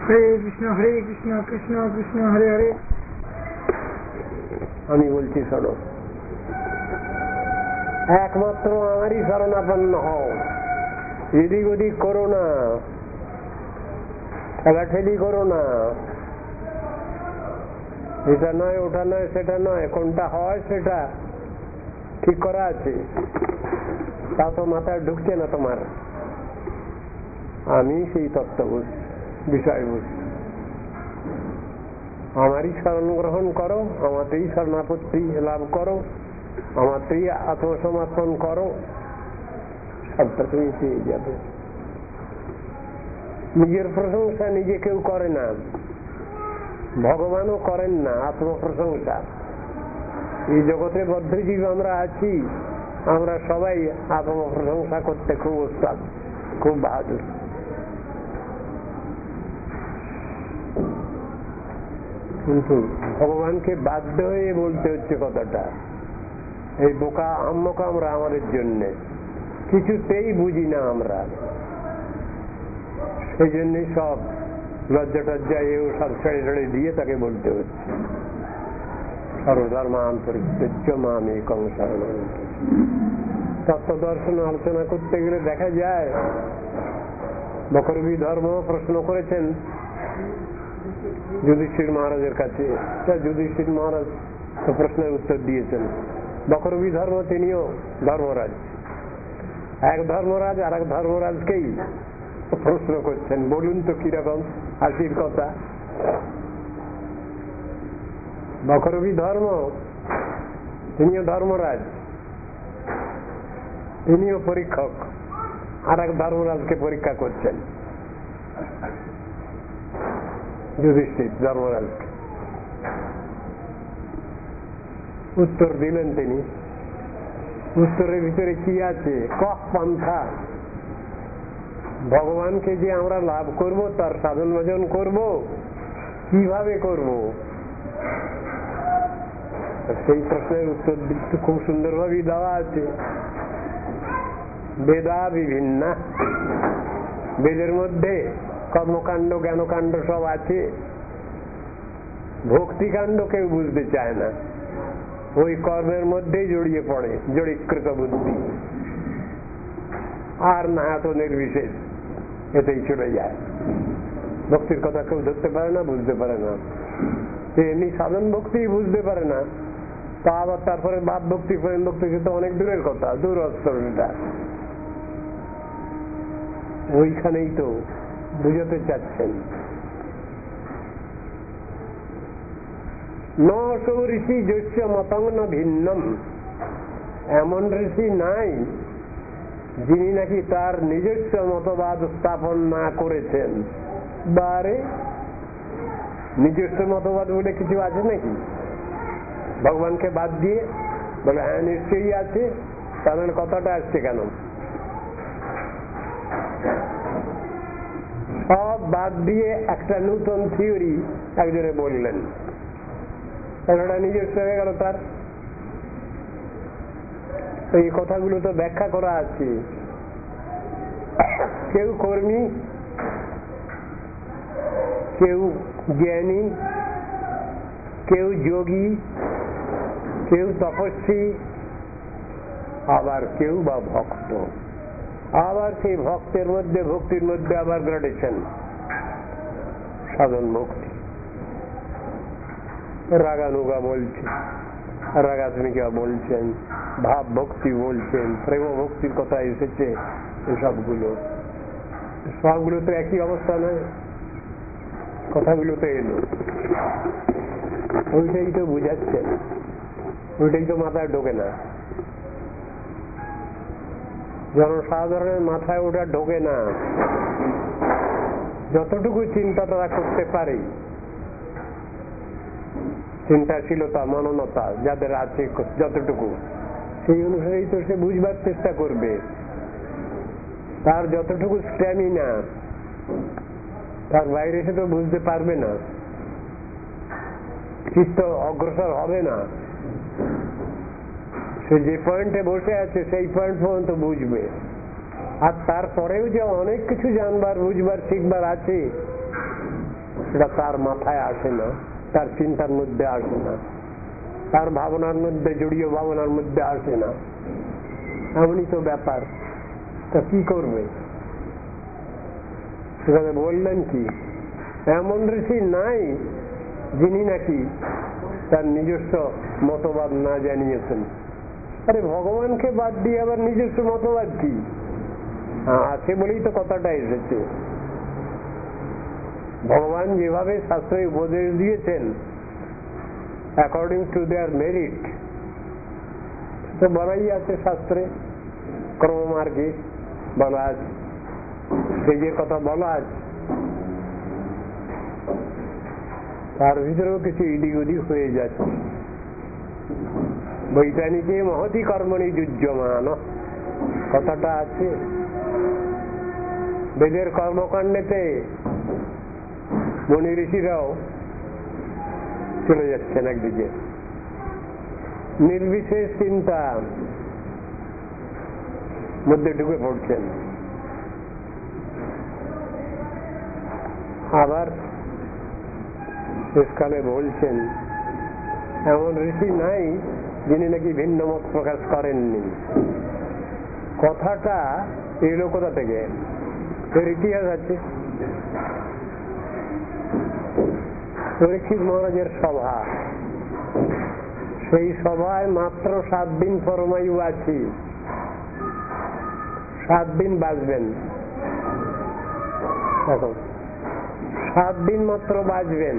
হরে কৃষ্ণ কৃষ্ণ কৃষ্ণ হরে হরে। আমি বলছি শোনো, একমাত্র আমারই শরণাপন্ন হও, এদিক ওদিক করো না, ঠেলাঠেলি করো না, এটা নয় ওটা নয় সেটা নয়, কোনটা হয় সেটা ঠিক করা আছে, তা তো মাথায় ঢুকছে না তোমার। আমি সেই তত্ত্ববস্তু, বিষয়বস্তু, আমারই শরণ গ্রহণ করো, আমাতেই শরণাপত্তি লাভ করো, আমাতেই আত্মসমর্পণ করো, সবটা তুমি পেয়ে যাবে। নিজের প্রশংসা নিজে কেউ করে না, ভগবানও করেন না আত্মপ্রশংসা। এই জগতে বদ্ধজীব আমরা আছি, আমরা সবাই আত্মপ্রশংসা করতে খুব ওস্তাদ, খুব বাহাদুর। কিন্তু ভগবানকে বাধ্য হয়ে বলতে হচ্ছে কথাটা। এই বোকা আম্মকা আমরা আমাদের জন্যে কিছুতেই বুঝি না আমরা, সেই জন্যই সব লজ্জা টজ্জা এও সব ছেড়ে ছেড়ে দিয়ে তাকে বলতে হচ্ছে সর্বধর্মান্তরিত্য মামেকং শরণং। তত্ত্ব দর্শন আলোচনা করতে গেলে দেখা যায় বকরবী ধর্ম প্রশ্ন করেছেন যুধিষ্ঠির মহারাজের কাছে। যুধিষ্ঠির মহারাজ তো প্রশ্নের উত্তর দিয়েছেন। বকরবী ধর্ম তিনিও ধর্মরাজ, এক ধর্মরাজ আর এক ধর্মরাজকেই প্রশ্ন করছেন, বলুন তো কিরকম হাসির কথা। বকরবী ধর্ম তিনিও ধর্মরাজ, তিনিও পরীক্ষক, আর এক ধর্মরাজকে পরীক্ষা করছেন, যুধিষ্ঠির ধর্মরাজকে। উত্তর দিলেন তিনি। উত্তরের ভিতরে কি আছে? কহ পন্থা, ভগবানকে যে আমরা লাভ করব, তার সাধন ভজন করব, কিভাবে করব? সেই প্রশ্নের উত্তর খুব সুন্দরভাবে দেওয়া আছে। বেদা বিভিন্ন, বেদের মধ্যে কর্মকাণ্ড জ্ঞানকাণ্ড সব আছে, ভক্তিকাণ্ড কেউ বুঝতে চায় না, ওই কর্মের মধ্যেই জড়িয়ে পড়ে, জড়িকৃত বুদ্ধি, আর না এত নির্বিশেষ, এতেই চলে যায়। ভক্তির কথা কেউ ধরতে পারে না, বুঝতে পারে না। এমনি সাধন ভক্তি বুঝতে পারে না, তা আবার তারপরে বাপ ভক্তি প্রেম ভক্তি তো অনেক দূরের কথা, দূরস্থটা। ওইখানেই তো বুঝতে চাচ্ছেন। নৌ ঋষি যস্য মতং ন ভিন্নম, এমন ঋষি নাই যিনি নাকি তার নিজস্ব মতবাদ স্থাপন না করেছেন। বারে নিজস্ব মতবাদ বলে কিছু আছে নাকি? ভগবানকে বাদ দিয়ে বলে হ্যাঁ নিশ্চয়ই আছে, তাদের কথাটা আসছে কেন? সব বাদ দিয়ে একটা নূতন থিওরি একজনে বললেন, এটা নিজস্ব হয়ে গেল তার। এই কথাগুলো তো ব্যাখ্যা করা আছে। কেউ কর্মী, কেউ জ্ঞানী, কেউ যোগী, কেউ তপস্বী, আবার কেউ বা ভক্ত। আবার সেই ভক্তের মধ্যে, ভক্তির মধ্যে আবার গ্রেডেশন, সাধন ভক্তি। রাগানুগা বলছে, রাগাত্মিকা বলছেন, ভাব ভক্তি বলছেন, প্রেম ভক্তির কথা এসেছে। এসবগুলো সবগুলো তো একই অবস্থা নয়, কথাগুলো তো এলো। ওইটাই তো বুঝাচ্ছেন, ওইটাই তো মাথায় ঢোকে না। জনসাধারণের মাথায় ওটা ঢোকে না। যতটুকু চিন্তা তারা করতে পারে, চিন্তাশীলতা মননতা যাদের আছে যতটুকু, সেই অনুসারেই তো সে বুঝবার চেষ্টা করবে। তার যতটুকু স্ট্যামিনা, তার বাইরে সে তো বুঝতে পারবে না, চিত্ত অগ্রসর হবে না। সে যে পয়েন্টে বসে আছে সেই পয়েন্ট পর্যন্ত বুঝবে। আর তারপরেও যে অনেক কিছু জানবার, বুঝবার, শিখবার আছে, সেটা তার মাথায় আসে না, তার চিন্তার মধ্যে আসে না, তার ভাবনার মধ্যে, জড়িয়ে ভাবনার মধ্যে আসে না। এমনই তো ব্যাপার। তা কি করবে? সেখানে বললেন কি, এমন ঋষি নাই যিনি নাকি তার নিজস্ব মতবাদ না জানিয়েছেন। আরে ভগবানকে বাদ দিয়ে আবার নিজস্ব মতবাদ কি? আছে বলেই তো কথাটা এসেছে। ভগবান যেভাবে শাস্ত্রে উপদেশ দিয়েছেন অ্যাকর্ডিং টু দেয়ার মেরিট, তো বলাই আছে শাস্ত্রে, ক্রমমার্গে বলা আছে, স্টেজের কথা বলা আছে। তার ভিতরেও কিছু ইদিক ওদিক হয়ে যাচ্ছে। বৈজ্ঞানিকে মহতি কর্মণি যুজ্যমান কথাটা আছে। বেদের কর্মকাণ্ডেতে মুনি ঋষিরাও চলে যাচ্ছেন একদিকে, নির্বিশেষ চিন্তা মধ্যে ঢুকে পড়ছেন। আবার শেষকালে বলছেন এমন ঋষি নাই যিনি নাকি ভিন্ন মত প্রকাশ করেননি। কথাটা এলো কোথা থেকে? এর ইতিহাস আছে। পরীক্ষিত মহারাজের সভা, সেই সভায় মাত্র 7 দিন পরমায়ু আছি, 7 দিন বাঁচবেন। দেখো, 7 দিন মাত্র বাঁচবেন।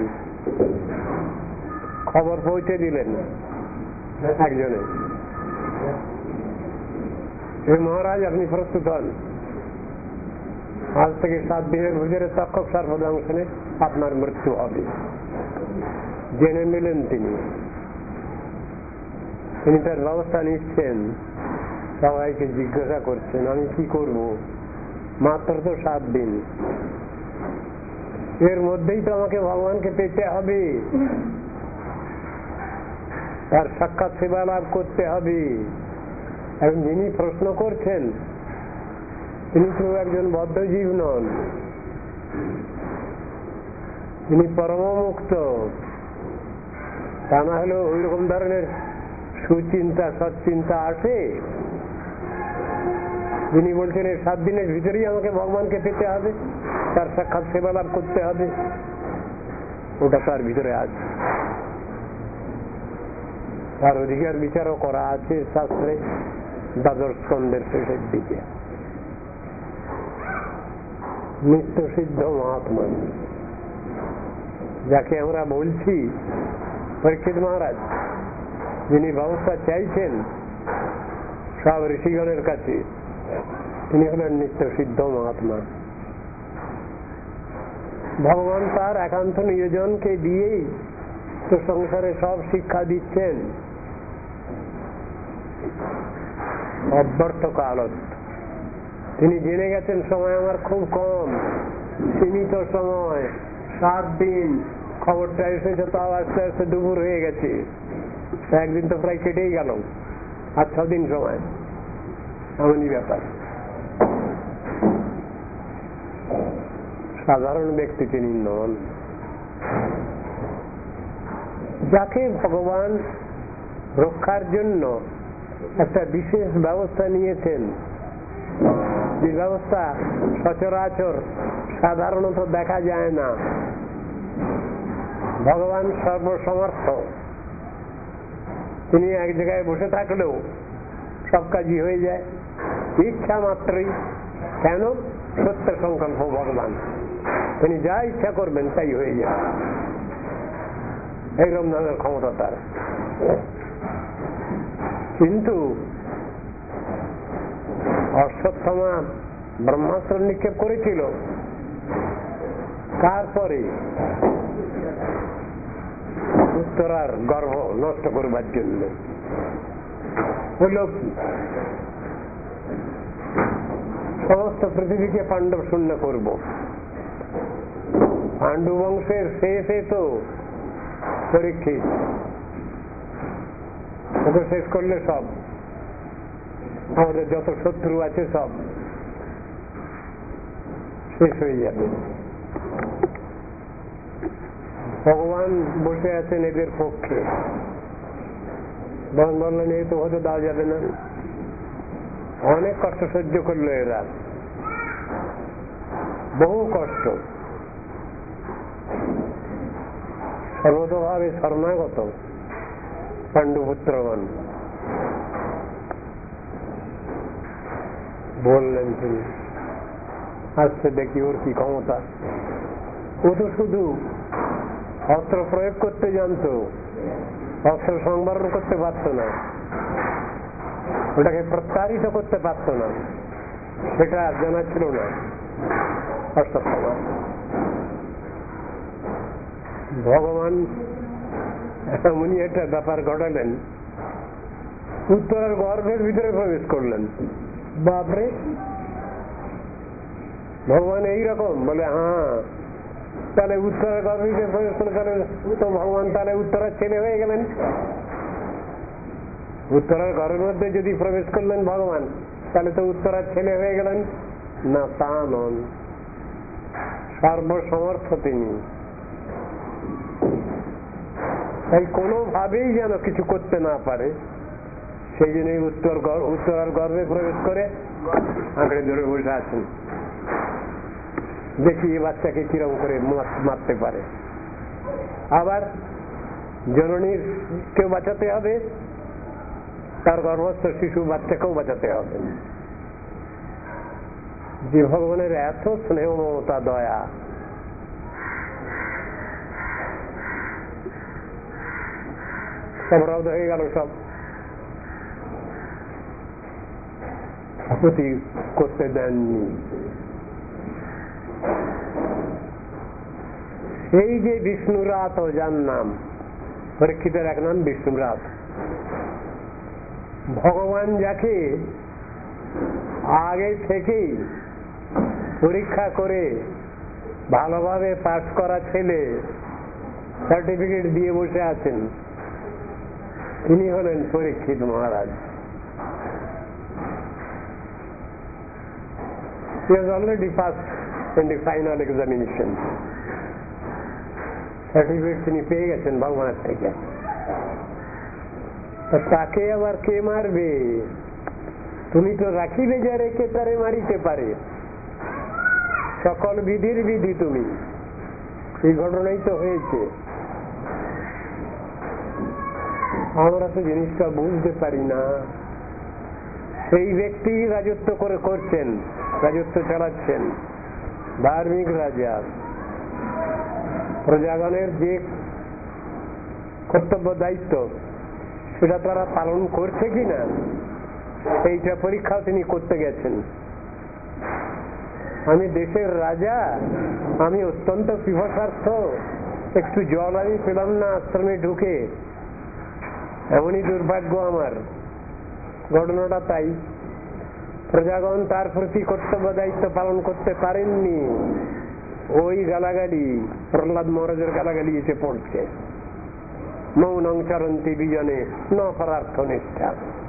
খবর পৌঁছে দিলেন একজনে, মহারাজ আপনি প্রস্তুত হন, আজ থেকে 7 দিনের ভিতরে তক্ষক সর্বদংশনে আপনার মৃত্যু হবে। জেনে নিলেন তিনি তার ব্যবস্থা নিচ্ছেন। সবাইকে জিজ্ঞাসা করছেন আমি কি করব, মাত্র তো 7 দিন, এর মধ্যেই তো আমাকে ভগবানকে পেতে হবে, তার সাক্ষাৎ সেবা লাভ করতে হবে। এবং যিনি প্রশ্ন করছেন তিনি তো একজন বদ্ধজীব নন, তিনি পরমমুক্ত। তা না হলেও ওই রকম ধরনের সুচিন্তা সৎচিন্তা আসে। যিনি বলছেন এই 7 দিনের ভিতরেই আমাকে ভগবানকে পেতে হবে, তার সাক্ষাৎ সেবা লাভ করতে হবে, ওটা তার ভিতরে আছে। তার অধিকার বিচারও করা আছে শাস্ত্রে, 12 স্কন্ধের শেষের দিকে। নিত্য সিদ্ধ মহাত্মা যাকে আমরা বলছি, পরীক্ষিত মহারাজ যিনি ব্যবস্থা চাইছেন সব ঋষিগণের কাছে, তিনি হলেন নিত্য সিদ্ধ মহাত্মা। ভগবান তার একান্ত নিয়োজনকে দিয়েই তো সংসারে সব শিক্ষা দিচ্ছেন। অব্যর্থ কালত তিনি জেনে গেছেন সময় আমার খুব কম, সীমিত সময়, 7 দিন। খবরটা এসেছে তাও আস্তে আস্তে দুপুর হয়ে গেছে, একদিন তো প্রায় কেটেই গেল, আর 6 দিন সময়। এমনই ব্যাপার। সাধারণ ব্যক্তি তিনি নন। যাকে ভগবান রক্ষার জন্য একটা বিশেষ ব্যবস্থা নিয়েছেন, যে ব্যবস্থা সচরাচর সাধারণত দেখা যায় না। ভগবান সর্বসমর্থ, তিনি এক জায়গায় বসে থাকলেও সব কাজই হয়ে যায় ইচ্ছা মাত্রই। কেন? সত্য সংকল্প ভগবান, তিনি যা ইচ্ছা করবেন তাই হয়ে যাবে, এইরকম ধরনের ক্ষমতা তার। কিন্তু অশ্বত্থামা ব্রহ্মাস্ত্র নিক্ষেপ করেছিল, তারপরে উত্তরার গর্ভ নষ্ট করবার জন্য। হল কি? সমস্ত পৃথিবীকে পাণ্ডব শূন্য করব। পাণ্ডু বংশের শেষে তো পরীক্ষিত, ওকে শেষ করলে সব আমাদের যত শত্রু আছে সব শেষ হয়ে যাবে। ভগবান বসে আছেন এদের পক্ষে। ভগবান বললেন এই তো হতে দেওয়া যাবে না। অনেক কষ্ট সহ্য করলো এরা, বহু কষ্ট, সর্বতভাবে শরণাগত পাণ্ডুপুত্রগণ। বললেন তিনি, আজকে দেখি ওর কি ক্ষমতা। ও তো শুধু অস্ত্র প্রয়োগ করতে জানতো, অস্ত্র সংবরণ করতে পারত না, ওটাকে প্রত্যাহিত করতে পারত না, সেটা জানা ছিল না। ভগবান এমনই একটা ব্যাপার ঘটালেন, উত্তরের গর্ভের ভিতরে প্রবেশ করলেন। বাপরে, ভগবান এইরকম বলে, হ্যাঁ তাহলে উত্তরের গর্ভের ভিতরে প্রবেশ করলে তাহলে তো ভগবান তাহলে উত্তরের ছেলে হয়ে গেলেন। উত্তরের ঘরের মধ্যে যদি প্রবেশ করলেন ভগবান, তাহলে তো উত্তরের ছেলে হয়ে গেলেন না, তা নন। সর্বসমর্থ তিনি, তাই কোনোভাবেই যেন কিছু করতে না পারে, সেই জন্যই উত্তরার গর্ভে প্রবেশ করে আঁকড়ে ধরে বসে আছেন। দেখি এই বাচ্চাকে কিরকম করে মারতে পারে। আবার জননীর কেউ বাঁচাতে হবে, তার গর্ভস্থ শিশু বাচ্চাকেও বাঁচাতে হবে। যে ভগবানের এত স্নেহ মমতা দয়া, সব রদ হয়ে গেল, সব ক্ষতি করতে দেননি। এই যে বিষ্ণুরাত, যার নাম পরীক্ষিতের এক নাম বিষ্ণুরাত। ভগবান যাকে আগে থেকেই পরীক্ষা করে ভালোভাবে পাস করা ছেলে সার্টিফিকেট দিয়ে বসে আছেন, তিনি হলেন Parikshit Maharaj. He has already passed in the final examination. Certificate তিনি পেয়ে গেছেন ভগবানের থেকে। তাকে আবার কে মারবে? তুমি তো রাখিবে যা রেখে তারে মারিতে পারে, সকল বিধির বিধি তুমি। এই ঘটনাই তো হয়েছে। আমরা তো জিনিসটা বুঝতে পারি না। সেই ব্যক্তি রাজত্ব করছেন, রাজত্ব চালাচ্ছেন, ধার্মিক রাজা। প্রজাগণের যে কর্তব্য দায়িত্ব সেটা তারা পালন করছে কিনা, এইটা পরীক্ষা তিনি করতে গেছেন। আমি দেশের রাজা, আমি অত্যন্ত পিপাসার্থ, একটু জল আমি পেলাম না আশ্রমে ঢুকে, এমনই দুর্ভাগ্য আমার। ঘটনাটা তাই, প্রজাগণ তার প্রতি কর্তব্য দায়িত্ব পালন করতে পারেননি। ওই গালাগালি, প্রহ্লাদ মহারাজের গালাগালি এসে পড়ছে। মৌনং চরন্তি বিজনে ন পরার্থ নিষ্ঠা।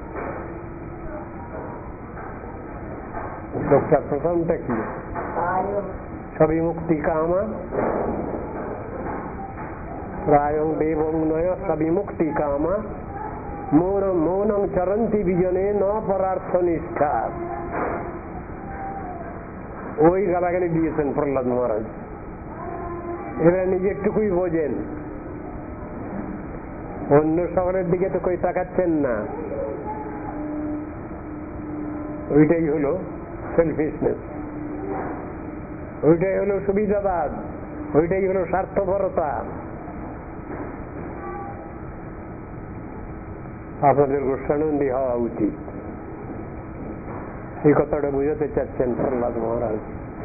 লোকটা প্রথমটা কি? সবই মুক্তি কামা প্রায়ং দেবং নয় সবই মুক্তি কামা মৌনং চরন্তি বিজনে ন পরার্থ নিষ্ঠা। ওই গালাগালি দিয়েছেন প্রহ্লাদ মহারাজ। এরা নিজেরটুকুই বোঝেন, অন্য সকলের দিকে তো কই তাকাচ্ছেন না। ওইটাই হলো সেলফিশনেস, ওইটাই হলো সুবিধাবাদ, ওইটাই হলো স্বার্থপরতা। আপনাদের গোস্বানন্দী হওয়া উচিত, এই কথাটা বুঝাতে চাচ্ছেন প্রহ্লাদ মহারাজ।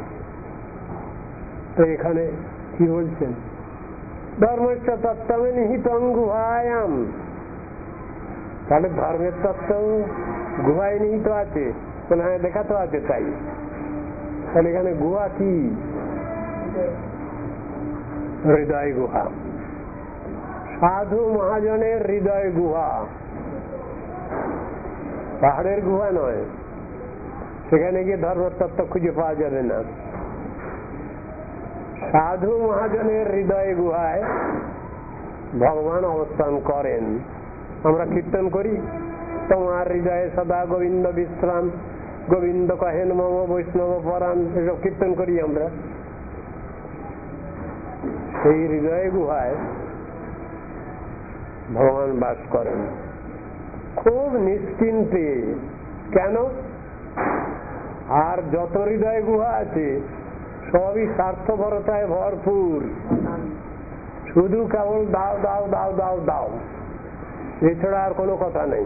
তো এখানে কি বলছেন? ধর্মের তত্ত্বে নিহিত গুহায়াম। তাহলে ধর্মের তত্ত্ব গুহায় নিহিত আছে, হ্যাঁ দেখা তো আছে। তাই তাহলে এখানে গুহা কি? হৃদয় গুহা, সাধু মহাজনের হৃদয় গুহা, পাহাড়ের গুহা নয়। সেখানে গিয়ে ধর্মের তত্ত্ব খুঁজে পাওয়া যাবে না। সাধু মহাজনের হৃদয় গুহায় ভগবান অবস্থান করেন। আমরা কীর্তন করি, তোমার হৃদয়ে সদা গোবিন্দ বিশ্রাম, গোবিন্দ কহেন মম বৈষ্ণব পরাণ, এসব কীর্তন করি আমরা। সেই হৃদয় গুহায় ভগবান বাস করেন খুব নিশ্চিন্তে। কেন? আর যত হৃদয় গুহা আছে সবই স্বার্থপরতায় ভরপুর, শুধু কেবল দাও দাও দাও দাও দাও, এছাড়া আর কোনো কথা নেই।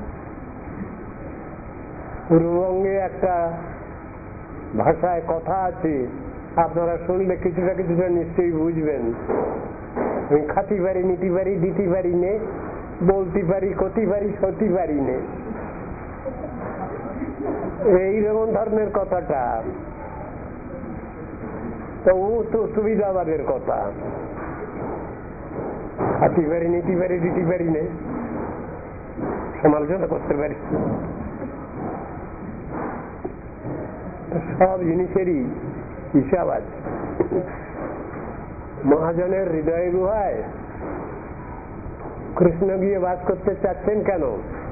পূর্ববঙ্গে একটা ভাষায় কথা আছে, আপনারা শুনলে কিছুটা কিছুটা নিশ্চয়ই বুঝবেন। আমি খাতি পারি, নিতে পারি, দিতে পারি নে, বলতে পারি, ক্ষতি পারি, সতি পারি নে, এইরকম ধরনের কথাটা তো সুবিধাবাদের কথা। খাতি পারি, নিতে পারি, দিতে পারি নে, সমালোচনা করতে পারি, সব জিনিসেরই হিসাব আছে। মহাজনের হৃদয় গুহায় কৃষ্ণ গিয়ে বাস করতে চাচ্ছেন কেন?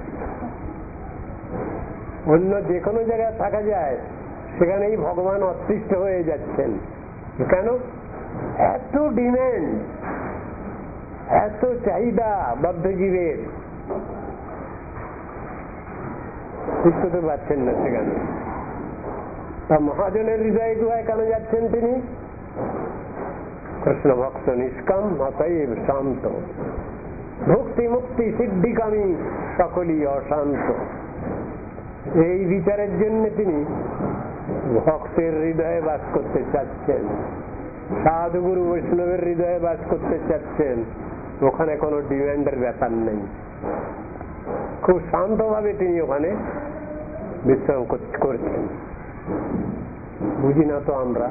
অন্য যে কোনো জায়গায় থাকা যায়, সেখানেই ভগবান অতিষ্ঠ হয়ে যাচ্ছেন। কেন? এত ডিম্যান্ড, এত চাহিদা বদ্ধজীবের, বুঝতে পারছেন না সেখানে। তা মহাজনের হৃদয় গুহায় কেন যাচ্ছেন তিনি? কৃষ্ণ ভক্ত নিষ্কাম, অতএব শান্ত, ভক্তি মুক্তি সিদ্ধিকামী, সকলই অশান্ত। এই বিচারের জন্য তিনি ভক্তের হৃদয়ে বাস করতে চাচ্ছেন, সাধুগুরু বৈষ্ণবের হৃদয়ে বাস করতে চাচ্ছেন। ওখানে কোনো ডিমান্ডের ব্যাপার নেই, খুব শান্তভাবে তিনি ওখানে বিশ্রাম করছেন। বুঝি না তো আমরা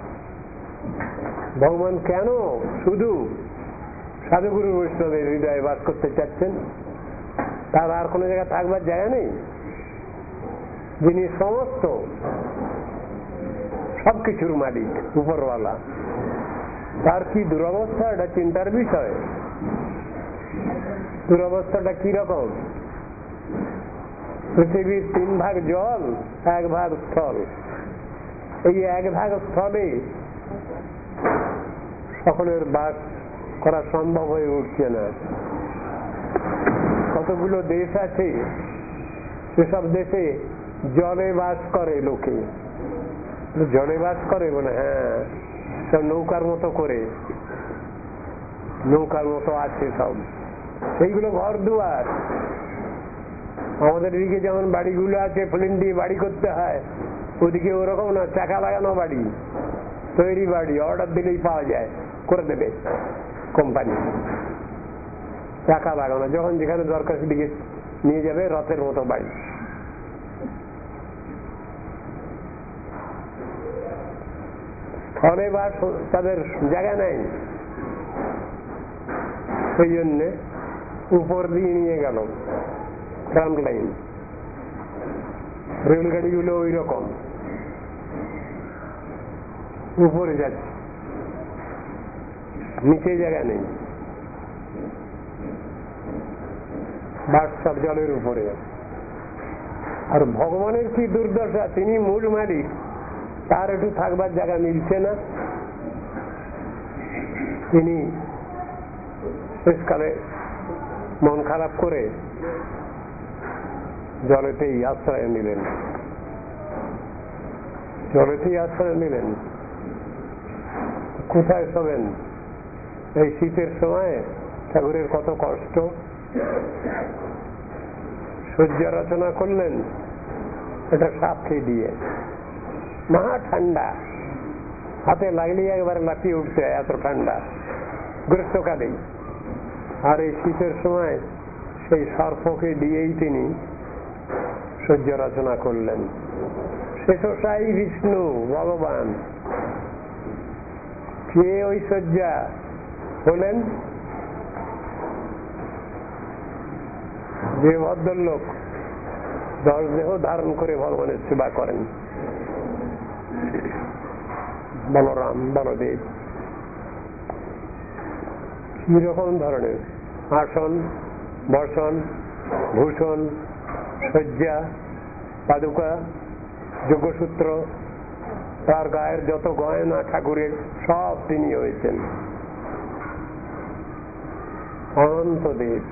ভগবান কেন শুধু সাধুগুরু বৈষ্ণবের হৃদয়ে বাস করতে চাচ্ছেন? তার আর কোনো জায়গায় থাকবার জায়গা নেই? যিনি সমস্ত সবকিছুর মালিক, উপরওয়ালা, তার কি দুরবস্থা, এটা চিন্তার বিষয়। দুরবস্থাটা কি রকম? পৃথিবীর 3 ভাগ জল, 1 ভাগ স্থল। এই 1 ভাগ স্থলে সকলের বাস করা সম্ভব হয়ে উঠছে না। কতগুলো দেশ আছে, সেসব দেশে জলে বাস করে লোকে। জলে বাস করে বলে হ্যাঁ, সব নৌকার মতো করে, নৌকার মতো আছে সব, সেইগুলো ঘর দুয়ার। আমাদের এদিকে যেমন বাড়িগুলো আছে ফ্লিন দিয়ে বাড়ি করতে হয়, ওদিকে ওরকম না, চাকা লাগানো বাড়ি, তৈরি বাড়ি, অর্ডার দিলেই পাওয়া যায়, করে দেবে কোম্পানি। চাকা লাগানো, যখন যেখানে দরকার সেদিকে নিয়ে যাবে, রথের মতো বাড়ি। স্থলে বাস তাদের জায়গা নেই, সেই জন্যে উপর দিয়ে নিয়ে গেল ট্রাম লাইন। রেলগাড়িগুলো ওই রকম উপরে যাচ্ছে, নিচে জায়গা নেই, বাস সব জলের উপরে। আর ভগবানের কি দুর্দশা, তিনি মূল মালিক, তার একটু থাকবার জায়গা মিলছে না। তিনি শেষকালে মন খারাপ করে জলেতেই আশ্রয় নিলেন, জলেতেই আশ্রয় নিলেন। কোথায় শোবেন? এই শীতের সময় ঠাকুরের কত কষ্ট, শয্যা রচনা করলেন এটা সাপকে দিয়ে, মহা ঠান্ডা, হাতে লাগলেই একবারে লাফিয়ে উঠতে হয়, এত ঠান্ডা গ্রীষ্মকালেই। আর এই শীতের সময় সেই সর্পকে দিয়েই তিনি শয্যা রচনা করলেন। শেষসাই বিষ্ণু ভগবান, কে ওই শয্যা হলেন? যে ভদ্রলোক 10 দেহ ধারণ করে ভগবানের সেবা করেন, বলরাম, বলদেব, কি রকম ধরনের আসন, বসন, ভূষণ, শয্যা, পাদুকা, যোগসূত্র, তার গায়ের যত গয়না ঠাকুরের সব তিনি হয়েছেন। অনন্তদেব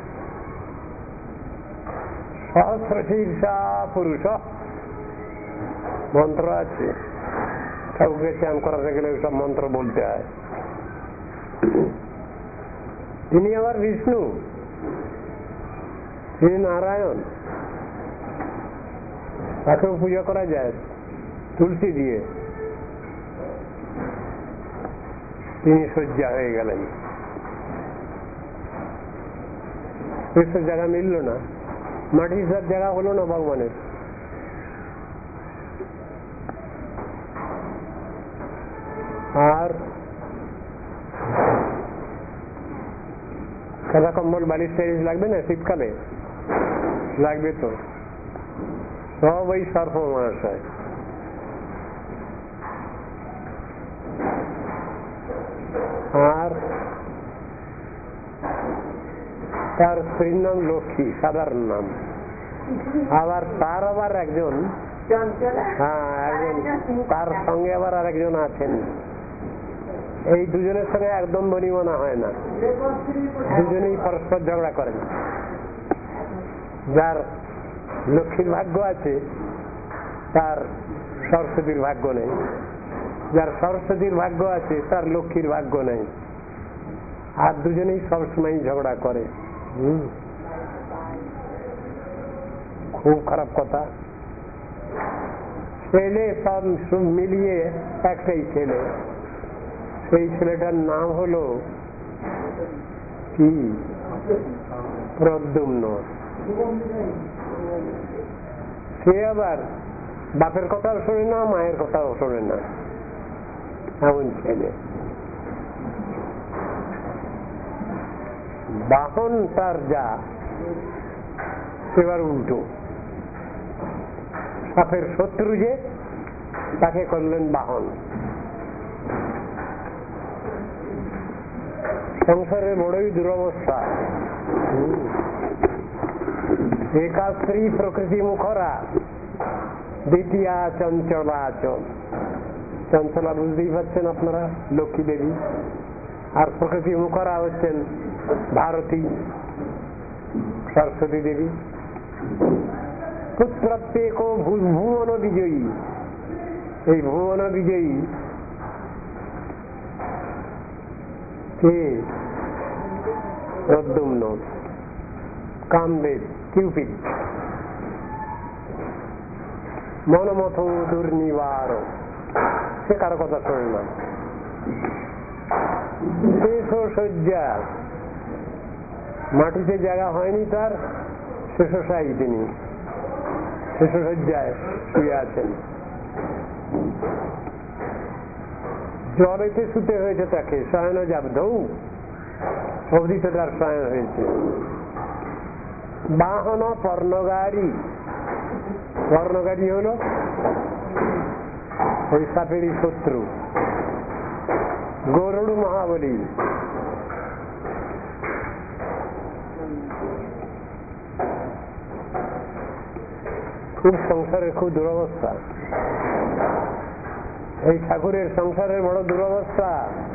সহস্র শীর্ষা পুরুষ মন্ত্র আছে, ঠাকুরকে চান করাতে গেলে সব মন্ত্র বলতে হয়। তিনি আবার বিষ্ণু, তিনি নারায়ণ, তাকেও পূজা করা যায় তুলসী দিয়ে। তিনি শয্যা হয়ে গেলেন। এসব জায়গা মিলল না, মাটির সব জায়গা হলো না ভগবানের। আর সাদা কম্বল বালিশ টালিশ লাগবে না শীতকালে? লাগবে তো, সব ওই সর্প মহাশয়। আর তার স্ত্রীর নাম লক্ষ্মী, সাধারণ নাম। আবার তার আবার একজন, তার সঙ্গে আবার আরেকজন আছেন। এই দুজনের সঙ্গে একদম বনিবনা হয় না, দুজনেই পরস্পর ঝগড়া করেন। যার লক্ষ্মীর ভাগ্য আছে তার সরস্বতীর ভাগ্য নেই, যার সরস্বতীর ভাগ্য আছে তার লক্ষ্মীর ভাগ্য নেই। আর দুজনেই সবসময় ঝগড়া করে। খুব খারাপ কথা। ছেলে সব মিলিয়ে একটাই ছেলে, সেই ছেলেটার নাম হলো কি? প্রদ্যুম্ন। সে আবার বাপের কথাও শোনে না, মায়ের কথাও শোনে না, এমন ছেলে। বাহন তার যা, সেবার উল্টো। সাপের শত্রু যে, তাকে করলেন বাহন। সংসারে বড়ই দুরবস্থা। একা স্ত্রী প্রকৃতি মুখরা, দ্বিতীয়া চঞ্চলা। চঞ্চলা বুঝতেই পারছেন আপনারা, লক্ষ্মী দেবী। আর প্রকৃতি মুখরা হচ্ছেন ভারতী, সরস্বতী দেবী। পুত্রত্বেক ভুবন বিজয়ী। এই ভুবন বিজয়ী কে? প্রদ্যুম্ন, কামদেব, কিউপিড। মনমথ দুর্নিবার, সে কারো কথা শোনে না। শেষ শয্যা, মাটিতে জায়গা হয়নি তার, শেষশায়ী তিনি, শেষ শয্যায় শুয়ে আছেন। জলেতে শুতে হয়েছে তাকে, শয়ন যাবধৌ অবধিতে তার শয়ন হয়েছে। বাহন পর্ণগারী। পর্ণগারী হলো ওই সাপেরই শত্রু, গরুড় মহাবলী। খুব সংসারের খুব দুরবস্থা। এই ঠাকুরের সংসারের বড় দুরবস্থা।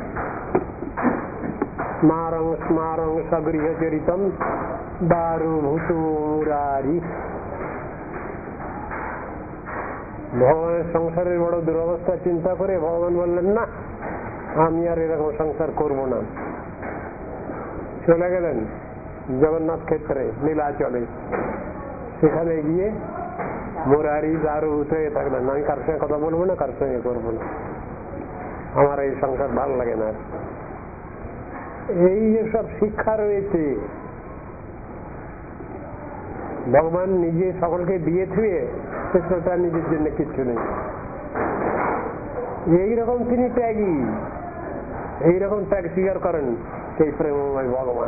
স্মারং স্মারং সগৃহ চরিতম দারু ভূতু মুরারি। ভগবানের সংসারের বড় দুরবস্থা চিন্তা করে ভগবান বললেন, না আমি আর এরকম সংসার করব না। চলে গেলেন জগন্নাথ ক্ষেত্রে, নীলাচলে। সেখানে গিয়ে মুরারি দারু ভূত হয়ে থাকলেন। আমি কার সঙ্গে কথা বলবো না, কার সঙ্গে করবো না, আমার এই সংসার ভালো লাগে না। এই যে সব শিক্ষা রয়েছে, ভগবান নিজে সকলকে দিয়ে থুয়ে শেষটা নিজের জন্য কিচ্ছু নেই। এইরকম তিনি ত্যাগী, এইরকম ত্যাগ স্বীকার করেন সেই প্রেমময় ভগবান।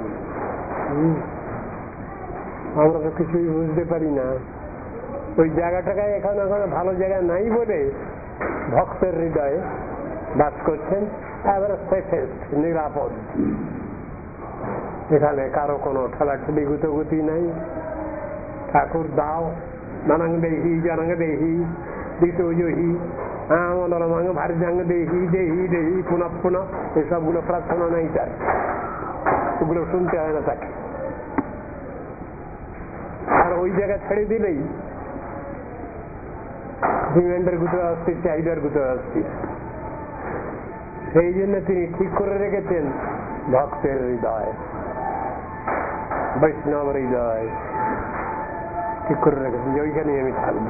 আমরা তো কিছুই বুঝতে পারি না। ওই জায়গাটায় এখন ভালো জায়গা নাই বলে ভক্তের হৃদয়ে বাস করছেন, এবারে সেফেস্ট, নিরাপদ। এখানে কারো কোনো ঠেলাঠেলি গুতগুতি নাই। ঠাকুর দাও, নানাং দেহি জানাং দেহি দ্বিতীয় জহি আমলমাং ভারজাং দেহি দেহি দেহি পুনঃ পুনঃ, এসবগুলো প্রার্থনা নাই তার, ওগুলো শুনতে হয় না তাকে। আর ওই জায়গা ছেড়ে দিলেই ডিমান্ডের গুতো অস্থির, চাহিদার গুতো অস্থির। সেই জন্য তিনি ঠিক করে রেখেছেন ভক্তের হৃদয়, বৈষ্ণব হৃদয় ঠিক করে রেখেছেন যে ওইখানেই আমি থাকবো।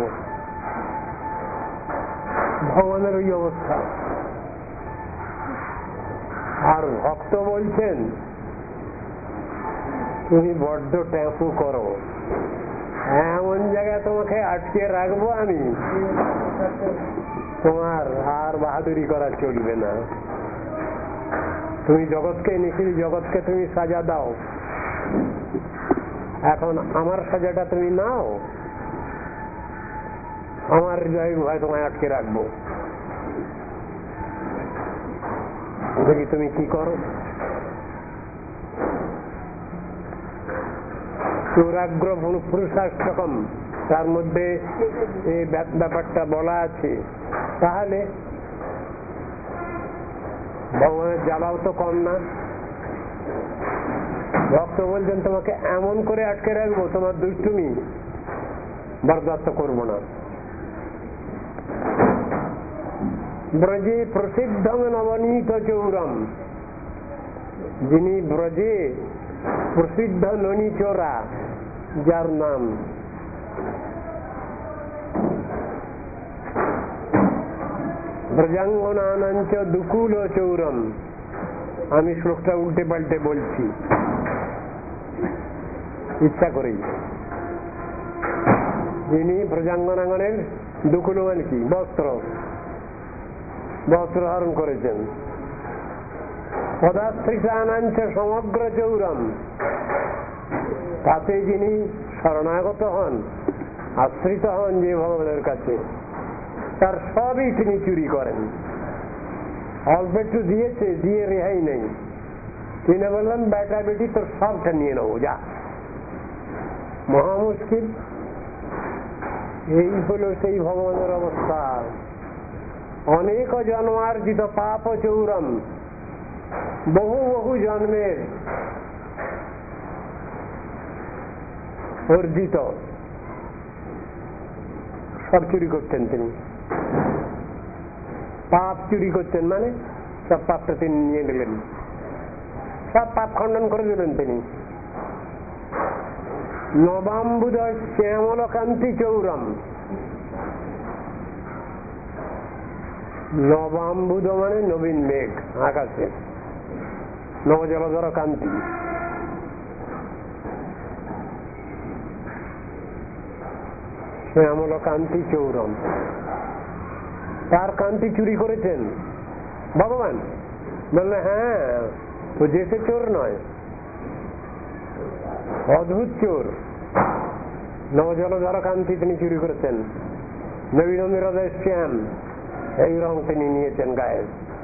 ভগবানের ওই অবস্থা। আর ভক্ত বলছেন তুমি বড্ড ট্যাপু করো, এমন জায়গায় তোমাকে আটকে রাখবো আমি, তোমার আর বাহাদুরি করা চলবে না। তুমি জগৎকে নিখিল জগৎকে তুমি সাজা দাও, এখন আমার সাজাটা তুমি নাও, আমার হৃদয় গুহায় তোমায় আটকে রাখবো, দেখি তুমি কি করো। চৌরাগ্র পুরুষাষ্টকম, তার মধ্যে এই ব্যাপারটা বলা আছে। তাহলে ভগবানের জ্বালাও তো কম না। ভক্ত বলছেন তোমাকে এমন করে আটকে রাখবো, তোমার দুষ্টুমি বরদাস্ত করবো না। ব্রজে প্রসিদ্ধং নবনীত চৌরম, যিনি ব্রজে প্রসিদ্ধ ননী চোরা, যার নাম ব্রজাঙ্গনানাঞ্চ দুকুল চৌরম। আমি শ্লোকটা উল্টে পাল্টে বলছি ইচ্ছা করেই। যিনি ব্রজাঙ্গনাঙ্গনের দুকুল মানে কি, বস্ত্র, বস্ত্র হরণ করেছেন। পদাশ্রিতানাঞ্চ সমগ্র চৌরম, তাতে যিনি শরণাগত হন, আশ্রিত হন যে ভগবানের কাছে, তার সবই তিনি চুরি করেন। অল্প একটু দিয়েছে, দিয়ে রেহাই নেই। তিনি বললেন বেটা বেটি তোর সবটা নিয়ে নেবো, যা। মহা মুশকিল। এই হলো সেই ভগবানের অবস্থা। অনেক জন্মার্জিত পাপ চৌরম, বহু বহু জন্মের অর্জিত সব চুরি করতেন তিনি। পাপ চুরি করতেন মানে সব পাপটা তিনি নিয়ে নিলেন, সব পাপ খণ্ডন করে দিলেন তিনি। নবাম্বুদ শ্যামল কান্তি চৌরম, নবাম্বুদ মানে নবীন মেঘ আকাশে, নবজলধর কান্তি। শ্যামল কান্তি চৌরম, তার কান্তি চুরি করেছেন ভগবান। বললে হ্যাঁ, তো দেশে চোর নয়, অদ্ভুত চোর। নবজলধর কান্তি তিনি চুরি করেছেন। নবীন হৃদয় শ্যাম, এই রং তিনি নিয়েছেন গায়ে।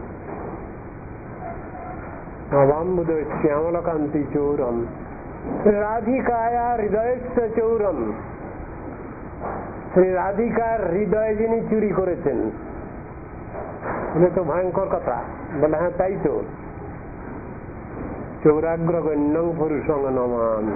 নবাম্বুদ শ্যামল কান্তি চৌরম, রাধিকায়া হৃদয় চৌরম, শ্রী রাধিকার হৃদয় যিনি চুরি করেছেন। বলে তো ভয়ঙ্কর কথা। বলে হ্যাঁ তাই তো। চৌরাগ্রগণ্যং পুরুষং নমামি।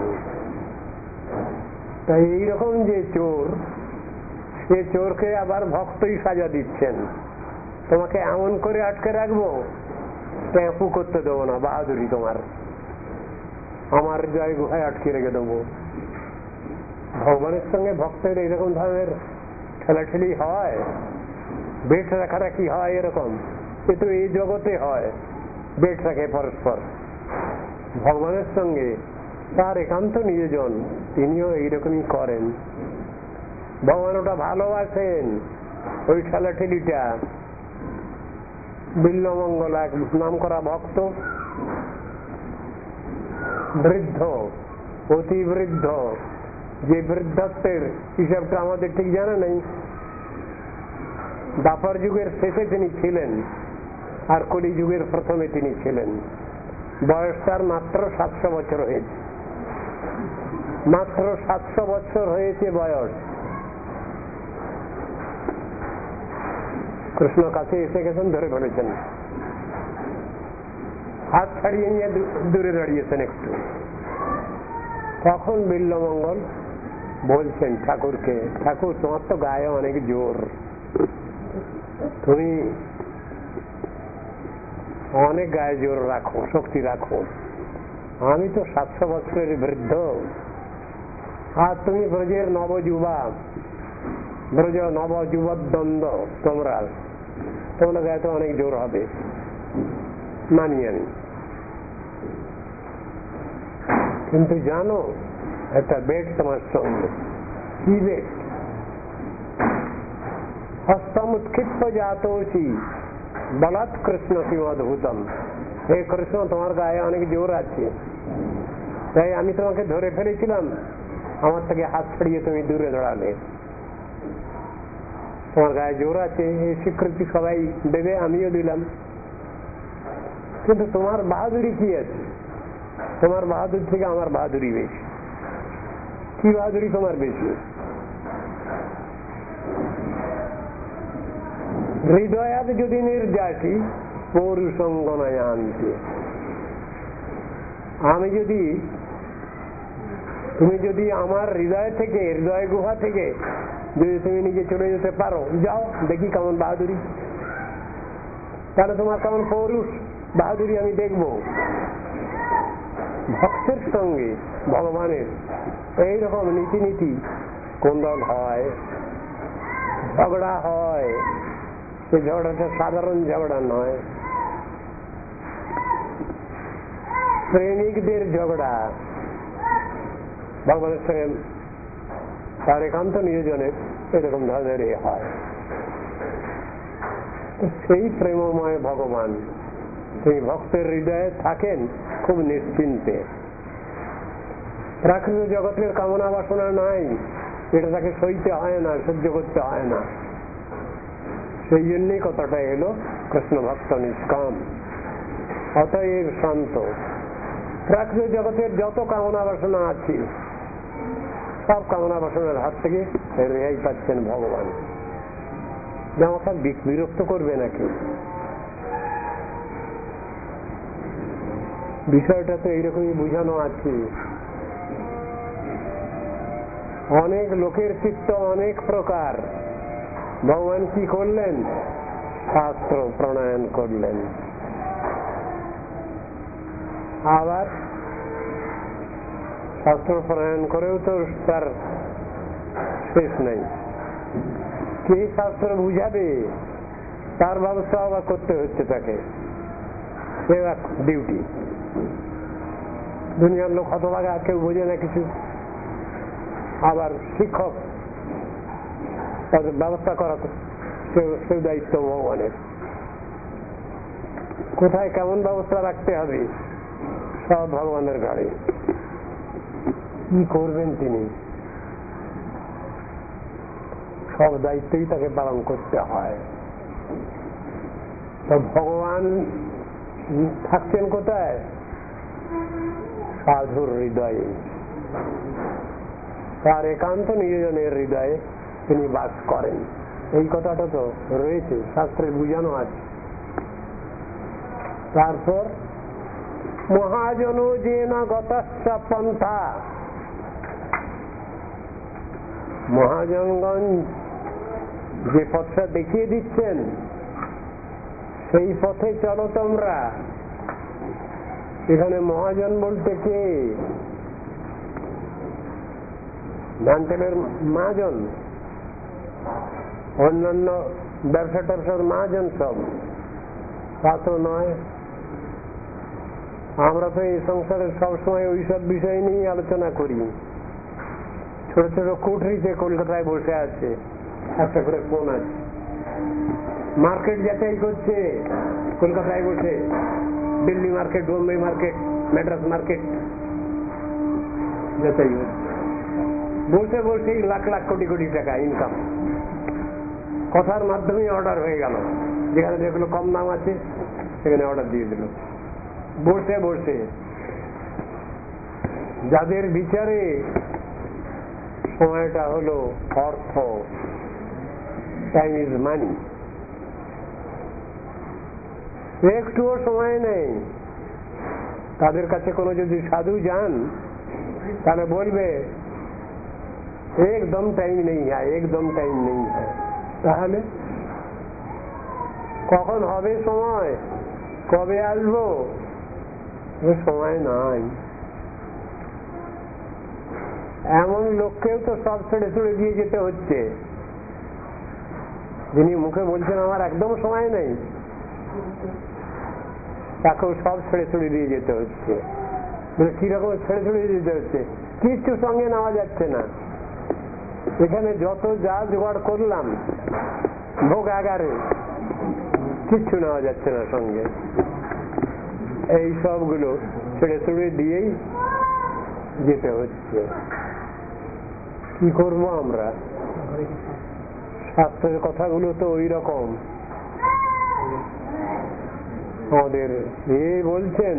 তাই এইরকম যে চোর, সে চোরকে আবার ভক্তই সাজা দিচ্ছেন। তোমাকে এমন করে আটকে রাখবো, ট্যাপু করতে দেবো না, বাহাদুরি তোমার, আমার হৃদয় গুহায় আটকে রেখে দেবো। ভগবানের সঙ্গে ভক্তের এইরকম ধরনের ঠেলাঠেলি হয়, বেট রাখারাখি হয়, এরকম কিন্তু এই জগতে হয়। বেট রাখে পরস্পর। ভগবানের সঙ্গে তার একান্ত নিয়োজন, তিনিও এইরকমই করেন। ভগবান ওটা ভালোবাসেন, ওই ঠেলাঠেলিটা। বিল্লমঙ্গল এক নাম করা ভক্ত, বৃদ্ধ, অতি বৃদ্ধ, যে বৃদ্ধত্বের হিসাবটা আমাদের ঠিক জানা নেই। দ্বাপর যুগের শেষে তিনি ছিলেন, আর কলি যুগের প্রথমে তিনি ছিলেন। বয়স তার মাত্র 700 বছর হয়েছে, মাত্র 700 বছর হয়েছে বয়স। কৃষ্ণ কাছে এসে গেছেন, ধরে ফেলেছেন, হাত ছাড়িয়ে নিয়ে দূরে দাঁড়িয়েছেন একটু। তখন বিল্বমঙ্গল বলছেন ঠাকুরকে, ঠাকুর তোমার তো গায়ে অনেক জোর, তুমি অনেক গায়ে জোর রাখো, শক্তি রাখো, আমি তো 700 বছরের বৃদ্ধ, আর তুমি ব্রজের নবযুবা, ব্রজ নবযুবদ্বন্দ্ব, তোমরা গায়ে তো অনেক জোর হবে, মানি আমি। কিন্তু জানো একটা বেট তোমার সঙ্গে। কি বেট? হস্তম উৎক্ষিপ্ত জাতোসি বলাৎ কৃষ্ণ কি অদ্ভুতম। হে কৃষ্ণ, তোমার গায়ে অনেক জোর আছে, তাই আমি তোমাকে ধরে ফেলেছিলাম, আমার থেকে হাত ছাড়িয়ে তুমি দূরে দাঁড়ালে। তোমার গায়ে জোর আছে, এই স্বীকৃতি সবাই দেবে, আমিও দিলাম। কিন্তু তোমার বাহাদুরি কি আছে? তোমার বাহাদুর থেকে আমার বাহাদুরি বেশি। কি বাহাদুরি তোমার বেশি? হৃদয়াদ যদি নির্যাসী পৌরুষঙ্গনায় আনতে। তুমি যদি আমার হৃদয় থেকে, হৃদয় গুহা থেকে যদি তুমি নিজে চলে যেতে পারো, যাও দেখি কেমন বাহাদুরি, তাহলে তোমার কেমন পৌরুষ বাহাদুরি আমি দেখব। ভক্তের সঙ্গে ভগবানের এইরকম নীতি কোন্দল হয়, ঝগড়া হয়, সে ঝগড়াটা সাধারণ ঝগড়া নয়, প্রেমিকদের ঝগড়া। ভগবানের সঙ্গে তার একান্ত নিয়োজনে এরকম ধরনের হয়। সেই প্রেমময় ভগবান সেই ভক্তের হৃদয়ে থাকেন খুব নিশ্চিন্তে। প্রাকৃত জগতের কামনা বাসনা নাই, এটা তাকে সইতে হয় না, সহ্য করতে হয় না। সেই জন্যই কথাটা এলো কৃষ্ণ ভক্ত নিষ্কাম, অতএব শান্ত। প্রাকৃত জগতের যত কামনা বাসনা আছে, সব কামনা বাসনার হাত থেকে রেহাই পাচ্ছেন ভগবান। আমাকে বিরক্ত করবে নাকি? বিষয়টা তো এইরকমই বুঝানো আছে। অনেক লোকের চিত্ত অনেক প্রকার। ভগবান কি করলেন? শাস্ত্র প্রণয়ন করলেন। আবার শাস্ত্র প্রণয়ন করেও তো তার শেষ নেই। কে শাস্ত্র বুঝাবে তার ব্যবস্থা আবার করতে হচ্ছে তাকে, ডিউটি। দুনিয়ার লোক হতভাগা, কেউ বোঝে না কিছু। আবার শিক্ষক তাদের ব্যবস্থা করা, সেই দায়িত্ব ভগবানের। কোথায় কেমন ব্যবস্থা রাখতে হবে সব ভগবানের ঘাড়ে। কি করবেন তিনি? সব দায়িত্বই তাকে পালন করতে হয়। তো ভগবান থাকছেন কোথায়? সাধুর হৃদয়ে, তার একান্ত নিয়োজনের হৃদয়ে তিনি বাস করেন। এই কথাটা তো রয়েছে, শাস্ত্রে বুঝানো আছে। তারপর মহাজন যে না গতশ্চ পন্থা, মহাজনগণ যে পথটা দেখিয়ে দিচ্ছেন সেই পথে চলো তোমরা। এখানে মহাজন বলতে কে? ধান তেলের মহাজন, অন্যান্য ব্যবসা ট্যাবসার মহাজন সব, তা তো নয়। আমরা তো এই সংসারে সবসময় ওইসব বিষয় নিয়ে আলোচনা করি। ছোট ছোট কুঠরিতে কলকাতায় বসে আছে, একটা করে ফোন আছে, মার্কেট যাচাই করছে কলকাতায় বসে, Delhi market, Bombay market, Madras market যাচাই হচ্ছে। বসে বসেই লাখ লাখ কোটি কোটি টাকা ইনকাম। কথার মাধ্যমে অর্ডার হয়ে গেল, যেখানে যেগুলো কম দাম আছে সেখানে অর্ডার দিয়ে দিল। বসে বসে যাদের বিচারে সময়টা হলো অর্থ, টাইম ইজ মানি, একটুও সময় নেই, তাদের কাছে কোনো যদি সাধু যান তাহলে বলবে একদম টাইম নেই, হ্যাঁ একদম টাইম নেই। তাহলে কখন হবে সময়, কবে আসবো, সময় নাই। এমন লোককেও তো সব ছেড়ে ছুড়ে দিয়ে যেতে হচ্ছে, যিনি মুখে বলছেন আমার একদম সময় নেই, তাকেও সব ছেড়ে ছুড়ে দিয়ে যেতে হচ্ছে। কিরকম ছেড়ে ছুড়ে দিতে হচ্ছে, কিচ্ছু সঙ্গে নেওয়া যাচ্ছে না। এখানে যত যা জোগাড় করলাম ভোগাগারে, কিচ্ছু নেওয়া যাচ্ছে না সঙ্গে। এই সবগুলো ছেড়ে ছুড়ে দিয়েই যেতে হচ্ছে। কি করব আমরা? শাস্ত্রের কথাগুলো তো ওই রকম। আমাদের বলছেন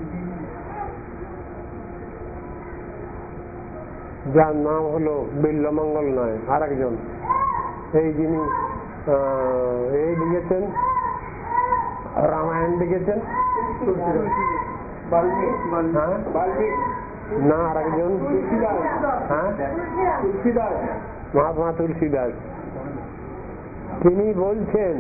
যার নাম হলো বিল্লমঙ্গল নয়, আর একজন, এই যিনি এই লিখেছেন, রামায়ণ লিখেছেন, না আর একজন, হ্যাঁ মহাত্মা তুলসীদাস, তিনি বলছেন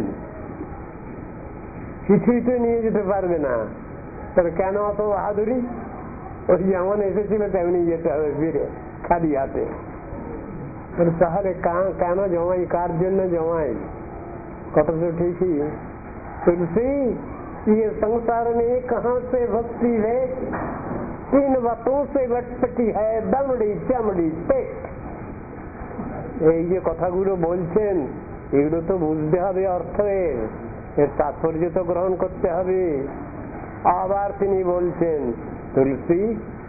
কিছুই তো নিয়ে যেতে পারবে না, তাহলে কেন অত বাহাদুরি? ওই যেমন এসেছিল তেমনি যেতে হবে ফিরে খালি হাতে। তাহলে কেন জমাই, কার জন্য জমাই? কথা তো ঠিকই। तुलसी ये संसार में कहाँ से भक्ति है, तीन बातों से भटपटी है, दमड़ी चमड़ी पेट। এই যে কথাগুলো বলছেন এগুলো তো বুঝতে হবে, অর্থ এর তাৎপর্য তো গ্রহণ করতে হবে। আবার তিনি বলছেন तुलसी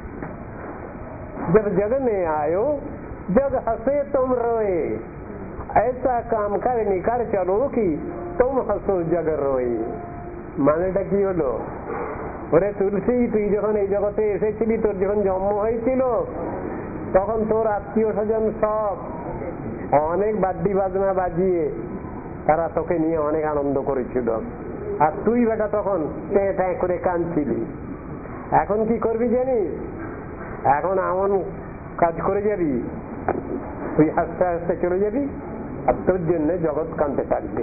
जब जग में आयो जग हंसे तुम रोए, ऐसा काम कर निकर चलो कि तुम हंसो जग रोए। মানেটা কি হলো? ওরে তুলসী, তুই যখন এই জগতে এসেছিলি, তোর যখন জন্ম হয়েছিল তখন তোর আত্মীয় স্বজন সব অনেক বাদ্যি বাজনা বাজিয়ে তারা তোকে নিয়ে অনেক আনন্দ করেছিল, আর তুই বেটা তখন ট্যাঁ ট্যাঁ করে কাঁদছিলি। এখন কি করবি জানিস? এখন এমন কাজ করে যাবি, তুই হাসতে হাসতে চলে যাবি, আর তোর জন্য জগৎ কাঁদতে থাকবে।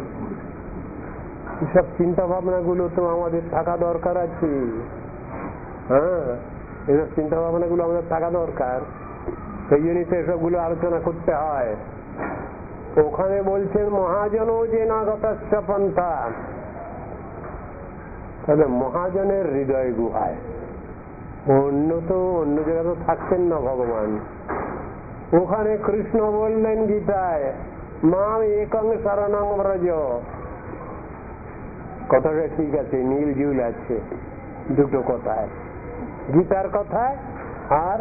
এসব চিন্তা ভাবনা গুলো তো আমাদের থাকা দরকার আছে। হ্যাঁ, এসব চিন্তা ভাবনা গুলো আমাদের থাকা দরকার, সেই জন্যই তো এসবগুলো আলোচনা করতে হয়। ওখানে বলছেন মহাজন যে না গতস্য পন্থা, তাহলে মহাজনের হৃদয় গুহায়, অন্য জায়গায় তো থাকছেন না ভগবান। ওখানে কৃষ্ণ বললেন গীতায় মাম একং শরণং ব্রজ। কথাটা ঠিক আছে, নীল জুল আছে দুটো কথায়, গীতার কথায় আর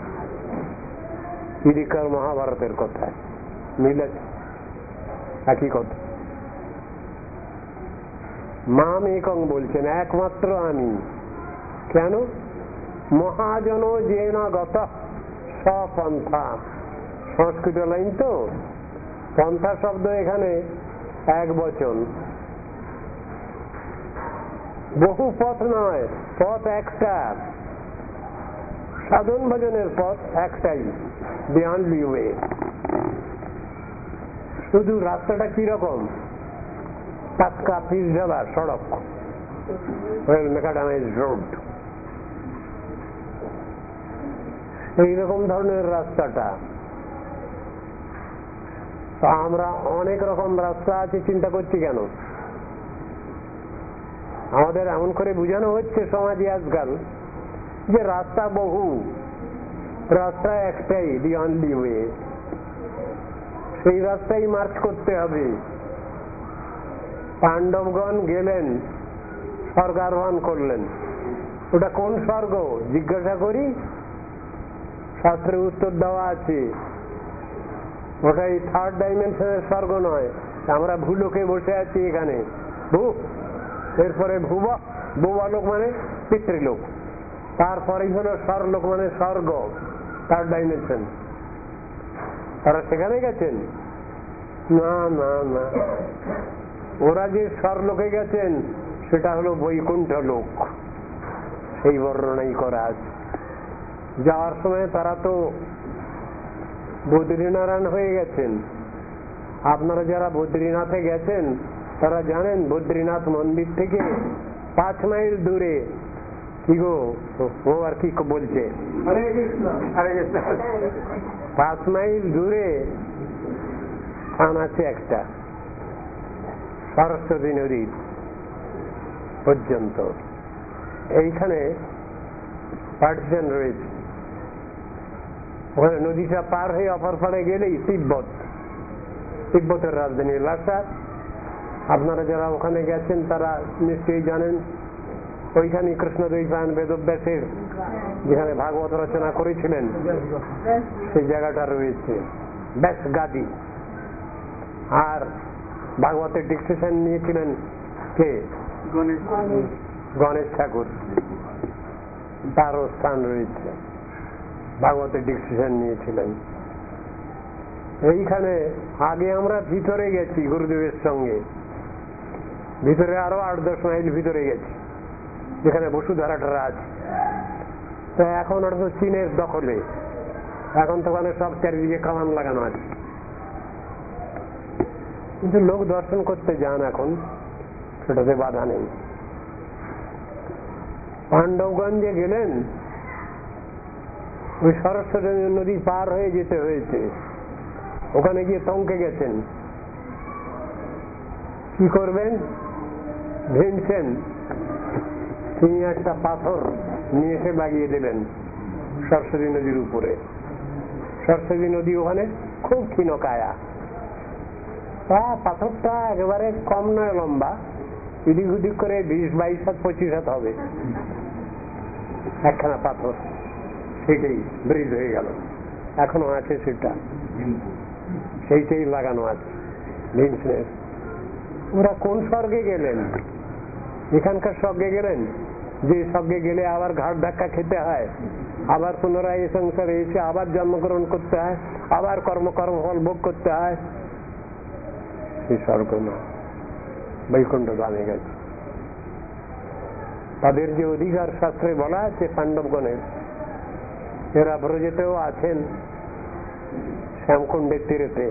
ইদিকার মহাভারতের কথায় মিল আছে, একই কথা। মাম একং বলছেন একমাত্র আমি। কেন? মহাজন যেন গত সপন্থা, সংস্কৃত লাইন তো, পন্থা শব্দ এখানে এক বচন, বহু পথ নয়, পথ একটা, সাধন ভজনের পথ একটাই, দি অনলি ওয়ে। শুধু রাস্তাটা কিরকম? পাক্কা পিচ ঢালা সড়ক, ওয়েল ম্যাকাডামাইজ রোড, এইরকম ধরনের রাস্তাটা। আমরা অনেক রকম রাস্তা আছে চিন্তা করছি কেন? আমাদের এমন করে বোঝানো হচ্ছে সমাজে আজকাল যে রাস্তা বহু, রাস্তা একটাই, দি অনলি ওয়ে, সেই রাস্তায় মার্চ করতে হবে। পাণ্ডবগণ গেলেন, স্বর্গারোহণ করলেন, ওটা কোন স্বর্গ জিজ্ঞাসা করি? শাস্ত্রে উত্তর দেওয়া আছে, ওটাই থার্ড ডাইমেনশনের স্বর্গ নয়। আমরা ভূলোকে বসে আছি এখানে, এরপরে ভুবলোক মানে পিতৃলোক, তারপরেই হলো স্বর্গলোক মানে স্বর্গ, থার্ড ডাইমেনশন। তারা সেখানে গেছেন? না না না, ওরা যে স্বর্গলোকে গেছেন সেটা হলো বৈকুণ্ঠ লোক, সেই বর্ণনাই করা আছে। যাওয়ার সময় তারা তো বদ্রীনারায়ণ হয়ে গেছেন। আপনারা যারা বদ্রীনাথে গেছেন তারা জানেন বদ্রীনাথ মন্দির থেকে 5 মাইল দূরে কি গো, ও আর কি বলছে, 5 মাইল দূরে স্থান আছে একটা, সরস্বতী নদীর পর্যন্ত। এইখানে পার্টিশন রয়েছে। ওখানে নদীটা পার হয়ে অপর পাড়ে গেলেই তিব্বতের রাজধানী লাসা। আপনারা যারা ওখানে গেছেন তারা নিশ্চয়ই জানেন ওইখানে কৃষ্ণদ্বৈপায়ন বেদব্যাসের যেখানে ভাগবত রচনা করেছিলেন সেই জায়গাটা রয়েছে, ব্যাস গাদি। আর ভাগবতের ডিকশন নিয়েছিলেন কে? গণেশ ঠাকুর, তারও স্থান রয়েছে, ভাগবতের ডিকশন নিয়েছিলেন এইখানে। আগে আমরা ভিতরে গেছি গুরুদেবের সঙ্গে, ভিতরে আরো 8-10 মাইল ভিতরে গেছি, যেখানে বসুধারাটারা আছে। তো এখন ওটা তো চীনের দখলে, এখন তো ওখানে সব চারিদিকে কামান লাগানো আছে, কিন্তু লোক দর্শন করতে যান এখন, সেটাতে বাধা নেই। পাণ্ডবগঞ্জে গেলেন, ওই সরস্বতী নদী পার হয়ে যেতে হয়েছে। ওখানে গিয়ে তঙ্কে গেছেন, কি করবেন? ভীমসেন তিনি একটা পাথর নিয়ে এসে লাগিয়ে দিলেন সরস্বতী নদীর উপরে। সরস্বতী নদী ওখানে খুব ক্ষীণকায়া, পাথরটা একেবারে কম নয় লম্বা, এদিক ওদিক করে 20-22 হাত 25 হাত হবে একখানা পাথর। সেটাই ব্রিজ হয়ে গেল, এখনো আছে সেটা, সেইটাই লাগানো আছে ভীমসেনের। ওরা কোন স্বর্গে গেলেন? এখানকার স্বর্গে গেলেন, যে স্বর্গে গেলে আবার ঘাট ধাক্কা খেতে হয়, আবার পুনরায় এই সংসারে এসে আবার জন্মগ্রহণ করতে হয়, আবার কর্মফল ভোগ করতে হয়, সেই স্বর্গ না, বৈকুণ্ঠ ধামে গেছে। তাদের যে অধিকার শাস্ত্রে বলা আছে পাণ্ডবগণের, এরা ব্রজেতেও আছেন শ্যামকুণ্ডের তীরেতে,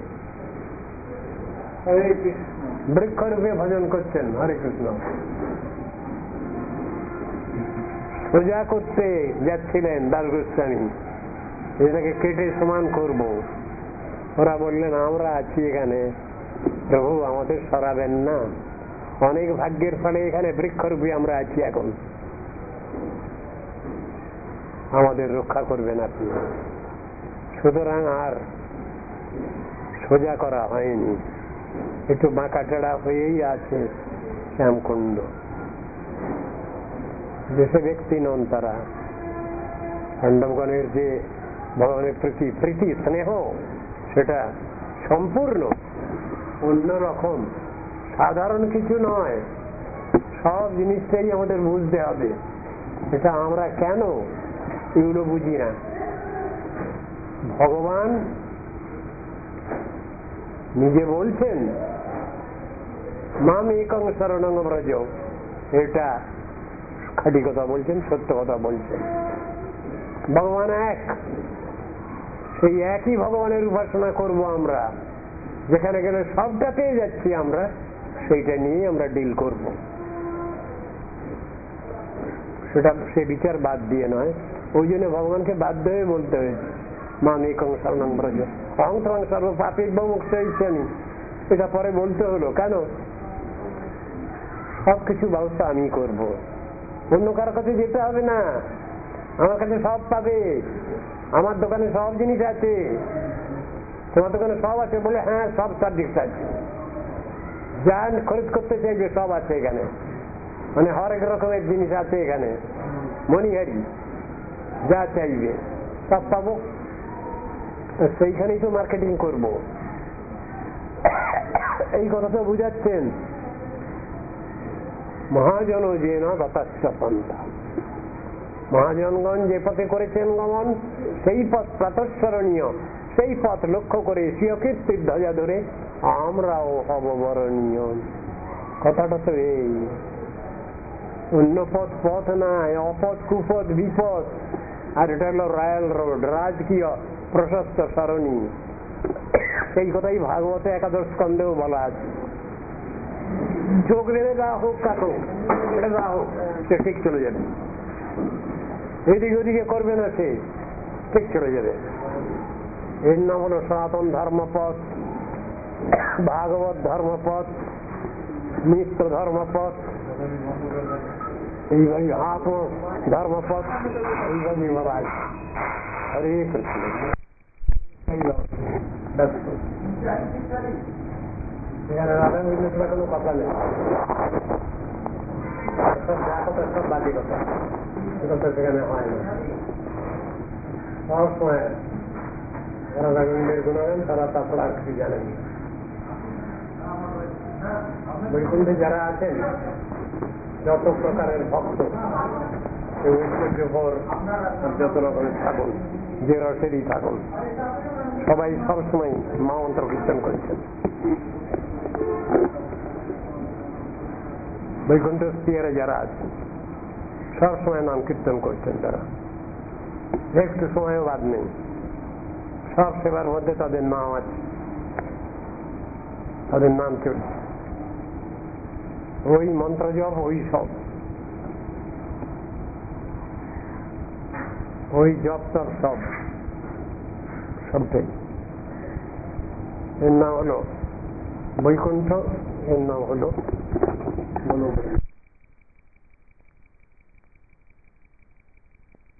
বৃক্ষরূপে ভজন করছেন। হরে কৃষ্ণ। পূজা করতে যাচ্ছিলেন দাস গোস্বামী, এটাকে কেটে সমান করব। ওরা বললেন আমরা আছি এখানে, প্রভু আমাদের সরাবেন না, অনেক ভাগ্যের ফলে এখানে বৃক্ষরূপে আমরা আছি, এখন আমাদের রক্ষা করবেন আপনি। সুতরাং আর সোজা করা হয়নি, একটু বাঁকাটেড়া হয়েই আছে শ্যামকুণ্ড। দেশে ব্যক্তি নন তারা। পাণ্ডবগণের যে ভগবানের প্রীতি স্নেহ, সেটা সম্পূর্ণ অন্যরকম, সাধারণ কিছু নয়। সব জিনিসটাই আমাদের বুঝতে হবে, এটা আমরা কেন এগুলো বুঝি না। ভগবান নিজে বলছেন মাম একং শরণং ব্রজ, এটা খাঁটি কথা বলছেন, সত্য কথা বলছেন। ভগবান এক, সেই একই ভগবানের উপাসনা করব আমরা। যেখানে গেলে সবটা পেয়ে যাচ্ছি আমরা, সেইটা নিয়ে আমরা ডিল করব। সেটা সে বিচার বাদ দিয়ে নয়, ওই জন্য ভগবানকে বাধ্য হয়ে বলতে হয়েছে মাম একং শরণং ব্রজ অহং ত্বং সর্ব পাপেভ্যো মোক্ষয়িষ্যামি। এটা পরে বলতে হলো কেন? সবকিছু ব্যবস্থা আমি করব, অন্য কারো কাছে যেতে হবে না, আমার কাছে সব পাবে। আমার দোকানে সব জিনিস আছে, তোমার দোকানে সব আছে বলে হ্যাঁ সব সাবজেক্ট আছে, যা খরিদ করতে চাইবে সব আছে এখানে, মানে হরেক রকমের জিনিস আছে এখানে, মনিহারি যা চাইবে সব পাবো। সেইখানেই তো মার্কেটিং করব, এই কথাটা বুঝাচ্ছেন। মহাজন যে না তথাচ্ছ পন্থা, মহাজনগণ যে পথে করেছেন গমন, সেই পথ প্রাতঃস্মরণীয়, সেই পথ লক্ষ্য করে স্বীয় কীর্তির ধ্বজা ধরে আমরাও হব বরণীয়। কথাটা তো এই, অন্য পথ পথ নাই, অপথ কুপথ বিপথ। আর এটা হলো রয়্যাল রোড, রাজকীয় প্রশস্ত সরণী। সেই কথাই ভাগবতে একাদশ স্কন্ধেও বলা আছে। চোখ বেড়ে যা হোক কাটো, এটা যা হোক, সে ঠিক চলে যাবে। এদিকে ওদিকে করবে না, সে ঠিক চলে যাবে। এর নাম হলো সনাতন ধর্মপথ, ভাগবত ধর্মপথ, মিত্র ধর্মপথ, এইভাবে আত্ম ধর্মপথ, এইভাবে বলা আছে। হরে কৃষ্ণ। এখানে রাধা গোবিন্দের কোনো কথা নেই, সব বাকি কথা, সেখানে হয় না। সব সময় রাধা গোবিন্দের গুণগান তারা তারপর আর কিছু জানেন। বৈকুণ্ঠে যারা আছেন, যত প্রকারের ভক্ত, ঐশ্বর্যভর যত রকমের থাকুন, যে রসেরই থাকুন, সবাই সবসময় মা মন্ত্র কীর্তন করেছেন। বৈকুণ্ঠ স্পিয়ারে যারা আছেন সবসময় নাম কীর্তন করছেন, তারা একটু সময়ও বাদ নেই। সব সেবার মধ্যে তাদের নাম আছে, তাদের নাম চলছে, ওই মন্ত্র জপ, ওই সব, ওই জপ তপ সব, সবটাই। এর নাম হলো বৈকুণ্ঠ, এর নাম হলো